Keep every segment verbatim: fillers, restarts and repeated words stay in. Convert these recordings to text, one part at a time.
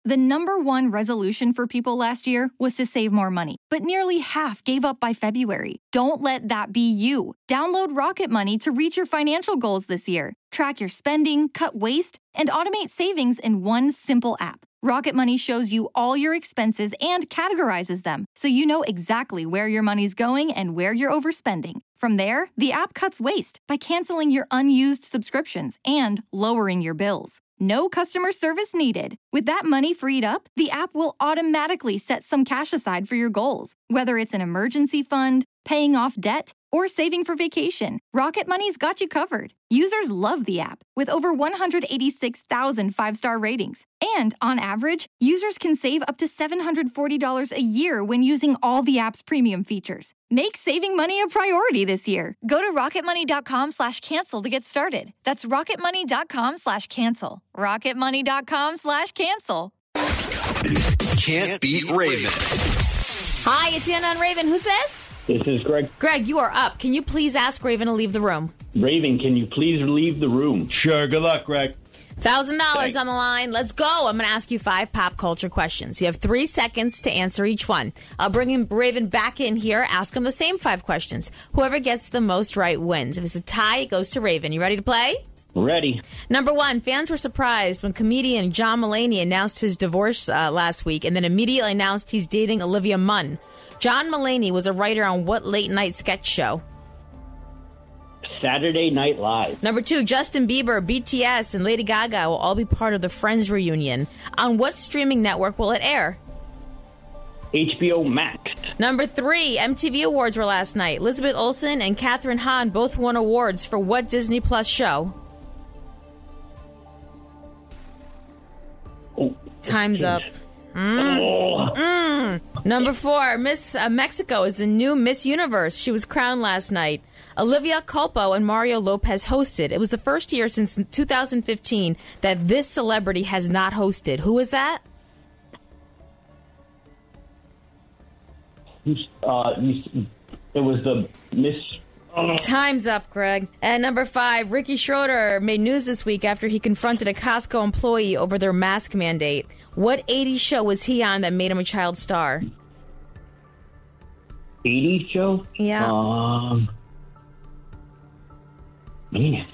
The number one resolution for people last year was to save more money, but nearly half gave up by February. Don't let that be you. Download Rocket Money to reach your financial goals this year. Track your spending, cut waste, and automate savings in one simple app. Rocket Money shows you all your expenses and categorizes them, so you know exactly where your money's going and where you're overspending. From there, the app cuts waste by canceling your unused subscriptions and lowering your bills. No customer service needed. With that money freed up, the app will automatically set some cash aside for your goals, whether it's an emergency fund, paying off debt, or saving for vacation. Rocket Money's got you covered. Users love the app, with over one hundred eighty-six thousand five-star ratings. And on average, users can save up to seven hundred forty dollars a year when using all the app's premium features. Make saving money a priority this year. Go to rocketmoney.com slash cancel to get started. That's rocketmoney.com slash cancel. rocketmoney.com slash cancel. Can't beat Raven. Hi, it's Anna on Raven. Who's this? This is Greg. Greg, you are up. Can you please ask Raven to leave the room? Raven, can you please leave the room? Sure. Good luck, Greg. one thousand dollars on the line. Let's go. I'm going to ask you five pop culture questions. You have three seconds to answer each one. I'll bring him, Raven back in here, ask him the same five questions. Whoever gets the most right wins. If it's a tie, it goes to Raven. You ready to play? Ready. Number one, fans were surprised when comedian John Mulaney announced his divorce uh, last week and then immediately announced he's dating Olivia Munn. John Mulaney was a writer on what late-night sketch show? Saturday Night Live. Number two, Justin Bieber, B T S, and Lady Gaga will all be part of the Friends reunion. On what streaming network will it air? H B O Max. Number three, M T V Awards were last night. Elizabeth Olsen and Kathryn Hahn both won awards for what Disney Plus show? Oh, Time's geez. up. Mm. Oh. Mm. Number four, Miss uh, Mexico is the new Miss Universe. She was crowned last night. Olivia Culpo and Mario Lopez hosted. It was the first year since two thousand fifteen that this celebrity has not hosted. Who is that? Uh, it was the Miss... Oh. Time's up, Greg. And number five, Ricky Schroeder made news this week after he confronted a Costco employee over their mask mandate. What eighties show was he on that made him a child star? eighties show? Yeah. Um, man.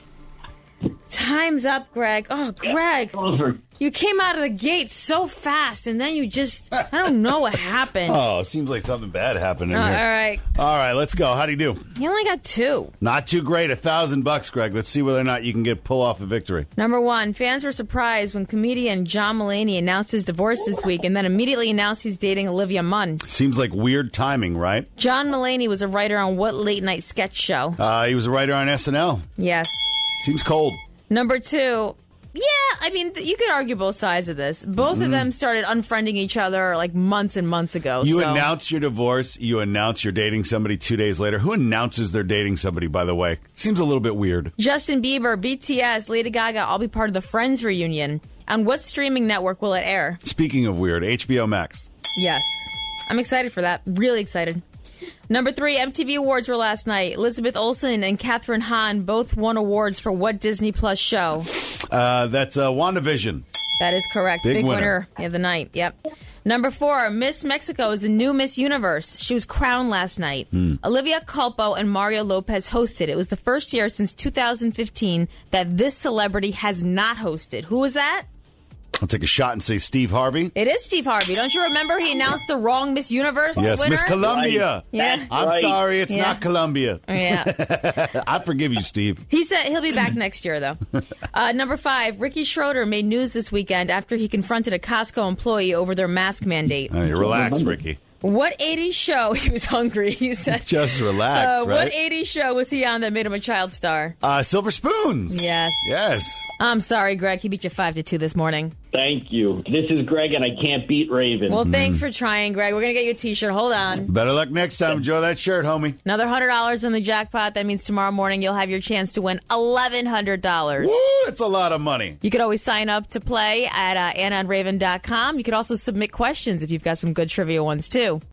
Time's up, Greg. Oh, Greg. You came out of the gate so fast, and then you just, I don't know what happened. Oh, seems like something bad happened in Uh, here. all right. All right, let's go. How do you do? You only got two. Not too great. A thousand bucks, Greg. Let's see whether or not you can get pull off a victory. Number one, fans were surprised when comedian John Mulaney announced his divorce this week and then immediately announced he's dating Olivia Munn. Seems like weird timing, right? John Mulaney was a writer on what late-night sketch show? Uh, he was a writer on S N L. Yes. Seems cold. Number two, yeah, I mean, you could argue both sides of this. Both mm-hmm. of them started unfriending each other like months and months ago. You so. announce your divorce. You announce you're dating somebody two days later. Who announces they're dating somebody, by the way? Seems a little bit weird. Justin Bieber, B T S, Lady Gaga, all be part of the Friends reunion. On what streaming network will it air? Speaking of weird, H B O Max. Yes. I'm excited for that. Really excited. Number three, M T V Awards were last night. Elizabeth Olsen and Kathryn Hahn both won awards for what Disney Plus show? Uh, that's uh, WandaVision. That is correct. Big Big winner. winner of the night. Yep. Number four, Miss Mexico is the new Miss Universe. She was crowned last night. Mm. Olivia Culpo and Mario Lopez hosted. It was the first year since two thousand fifteen that this celebrity has not hosted. Who was that? I'll take a shot and say Steve Harvey. It is Steve Harvey. Don't you remember he announced the wrong Miss Universe Yes, winner? Miss Columbia. Right. Yeah. I'm right. sorry, it's Yeah. not Columbia. Yeah. I forgive you, Steve. He said he'll be back next year, though. Uh, number five, Ricky Schroeder made news this weekend after he confronted a Costco employee over their mask mandate. All right, relax, Ricky. What eighties show, he was hungry, he said. Just relax, uh, right? What eighties show was he on that made him a child star? Uh, Silver Spoons. Yes. Yes. I'm sorry, Greg. He beat you five to two this morning. Thank you. This is Greg, and I can't beat Raven. Well, thanks for trying, Greg. We're going to get you a T-shirt. Hold on. Better luck next time. Enjoy that shirt, homie. Another one hundred dollars in the jackpot. That means tomorrow morning you'll have your chance to win eleven hundred dollars. Woo, that's a lot of money. You could always sign up to play at uh, anna and raven dot com. You could also submit questions if you've got some good trivia ones, too.